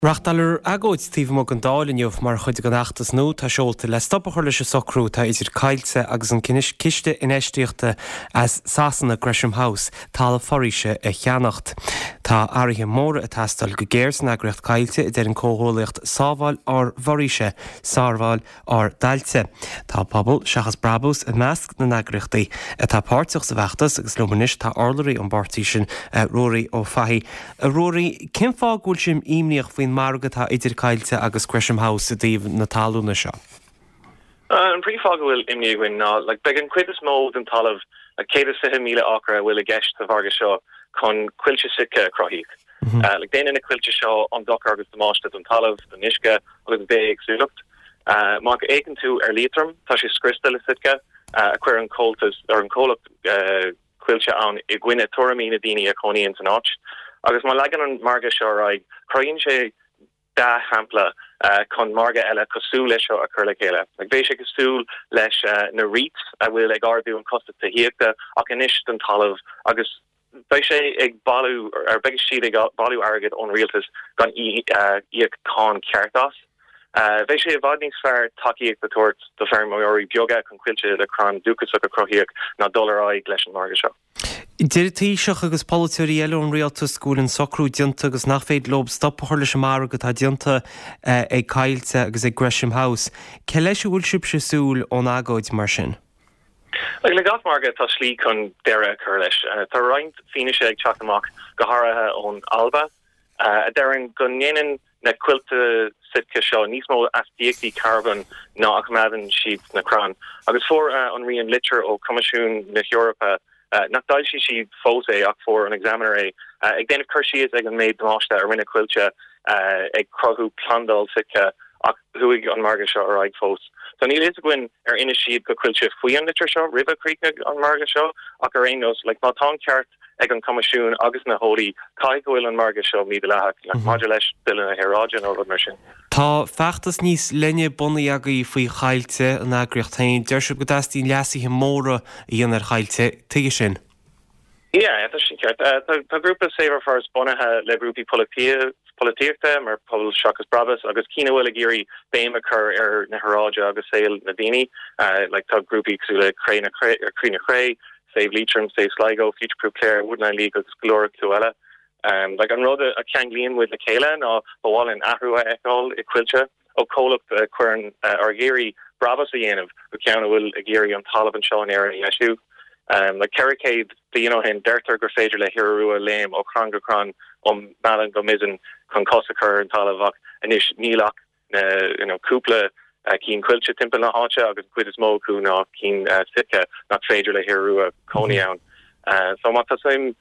Rachtalir agóid Steve Mogandálinniuh mar chuid go nachtas nó tá seolta le stoppa chuir leis socrú tá idir caiilte agus an ciste in éisteachta as Sasanna Gresham House tála forise a cheannacht. Tá áirithe móra a tastal go géir san agreacht caiilte idir an cóholaíocht sábháil ar forise, sárbháil ar dailte. Tá pobl seachas brabús a measc na agreachtaí a tá páirteach sa bheachtas agus lomanis tá orlairí an bartí sin Rory ó Fahi. Rory, cin fá gúil sim imníoch faoin margatá idir caiilte agus Gresham House a dtíobh na talúna seo? An príomh bhfuil imní gin ná, beag an cuid is mód an talamh a 150,000 acre bhfuil a gceist a bharga seo chun cuilte sice crothaíoch. Déanana na cuilte seo an dochar agus domáiste an talamh, don isce agus bé agsúlacht. Má go éigean tú ar líotrum, tá sé scrista le sice a chuir an coltas ar an cólacht cuilte an i gcuine tuairimí na daoine a choníonn san áit. Agus má legan an marga seo raig, croíonn sé da hampla chun marga eile cosú leis seo a chur le chéile. Bhé sé cosú leis na rít a bhfuil ag ardú an costa taíochta ach inis an talamh agus bhé sé ag balú ar beag siad ag balú agad ón rialtas gan íag cá ceartas. Bhé sé bhd níos fearr takeíoch de tuairt do fearr móirí beaga chun cuilte le crán dúchas a crothaíoch ná dólaráig leis an marga seo. Dirtí seach agus polúirí eile an rialta scúil an socrú dianta agus nach féad lob stoppa chuir leis mar go tá dianta ag caiilte agus ag Gresham House. Ce leis bhfuil sib se súil ón agóid mar sin? Le gath marga tá slí chun deire chur leis. Tá roinnt fine sé ag teach amach go háirithe ón Alba. A dearann go nnéanann na cuilte sitka seo níos mó as díochtaí carbon ná ach meadan siad na crán. Agus fór an rion litir ó Comisiún na Eorpa nach dail si fós é ach for an examiner é ag déanamh chuir siad ag an méid domáiste ar rinne cuilte ag crothú plandal sitka ach thuig an marga seo ar ag fós. So ní léis gin ar ina siad go cuilte faoi an litir seo, River Creek an marga seo ach ar aonos, má tá ceart ag an Comisiún agus na hóí cai gohfuil an marga seo míad leach le maidir leis duine na Heráidean ó mar sin. Tá feachtas níos lenne bunaí agaí faoi chailte an agreachtain, deir se go dastín leasíthe móra íonar chailte tuige sin. Yeah, tá sin ceart. Tá grúpa Saver First bunathe le grúpi políochta mar pobl seachas brabas agus cína bhfuil a géirí béim a chur ar na Heráide agus saoil na daoine, tá grúpi cosúla Crí na Chré, Save Leitrim, Save Sligo, Future Proof Clare, Woodland League agus Glóra Cluella. An rud a ceanglíonn with na céile ná bháil in ahrú eáil i cuilte ó cólacht chuirn ar géirí brabas a dhéanamh go ceanna bhfuil a géirí an talamh an seo an éire in eisiú. Cericéid hen deirtar gur féidir le hiúa léim ó crán go crán mean go misan chun cosachar an talamhach inis nílach cúpla cín cuilte timp na háte agus cuid is mó cú ná cín sice nach féidir le hiúa cónián. So má tá sim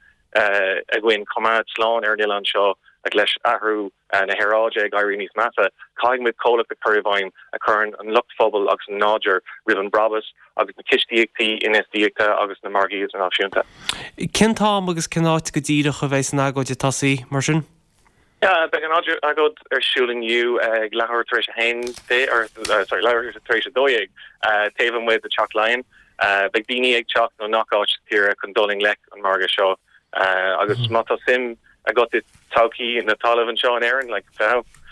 a gin comad sláán ar Nílan seo ag leis ahrú na Heráide ag airí níos massa, caiig mit cólaach de Curryvine a churn an lucht phobal agus an náidir rih an brabas agus na kistíochtaí inistíochta agus na margaíos an áisiúnta. Cin tám agus cináit go díireach a bheits na agóide tasaí mar sin? Be an agód ar siúling you ag lethir tar éis a hain lethir tar éis a dóig taobhann with the Chalk Lion. Beag daoine ag teach nó knockout tíre chun doling lech an marga seo. Agus mátá sim a got it tauki in the talamh an seo an éireann,